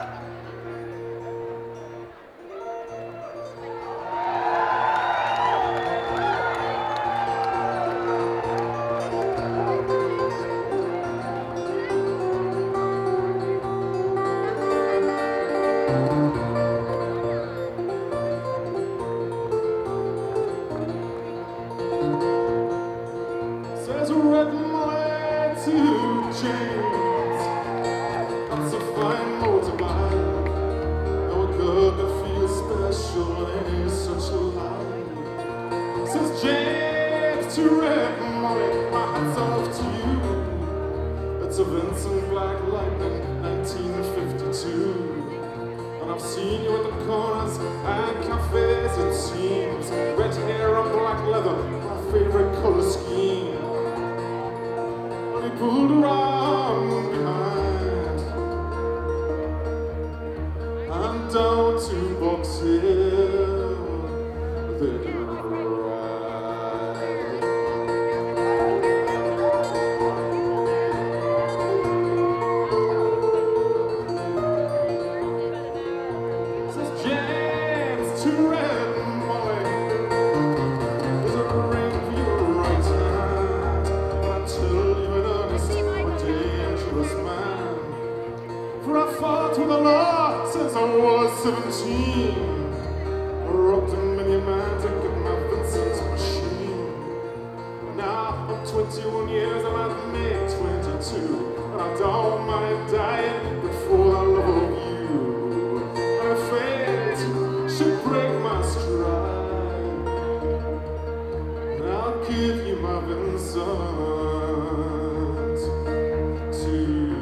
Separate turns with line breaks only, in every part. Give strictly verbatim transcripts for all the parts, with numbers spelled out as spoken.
Says red my two chains. That's a fine motorbike. No good to feel special in such a life. Says James to red money. My hat's off to you. It's a Vincent Black Lightning nineteen fifty-two. And I've seen you in the corners and cafes, it seems. Red hair and black leather, my favorite color scheme. When he pulled around behind and down to Box Hill, they ride. To red Molly, there's a ring for your right hand. I tell you in earnest, I'm a dangerous man. For I fought with the law since I was seventeen. I robbed a mini man to get my Vincent's machine. Now I'm twenty-one years and I've made twenty-two. And I don't mind dying before the love of you. And I failed should break my stride, and I'll give you my Vincent to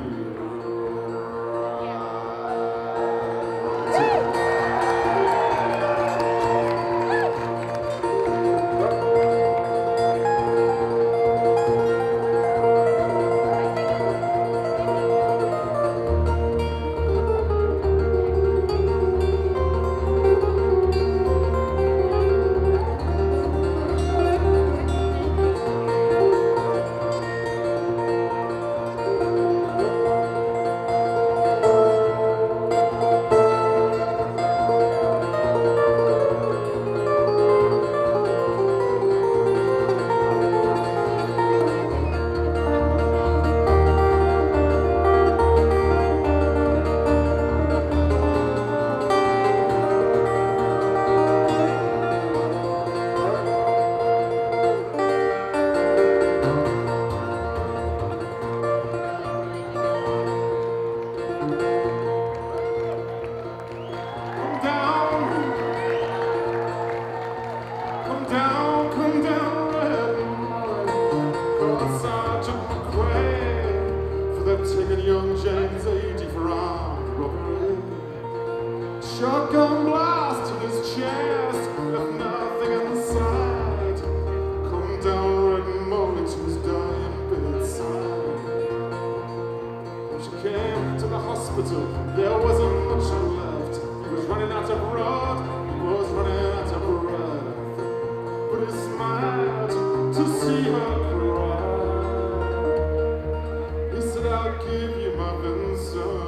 down, come down, red Molly. Call Sergeant McQuaid, for they're taking young James eighty for armed robbery. Shotgun blast in his chest, left nothing inside. Come down, red Molly, to his dying bedside. When she came to the hospital, there wasn't much left. He was running out of blood, he was running out of breath. But he smiled to see her cry. He said, I'll give you my Vincent.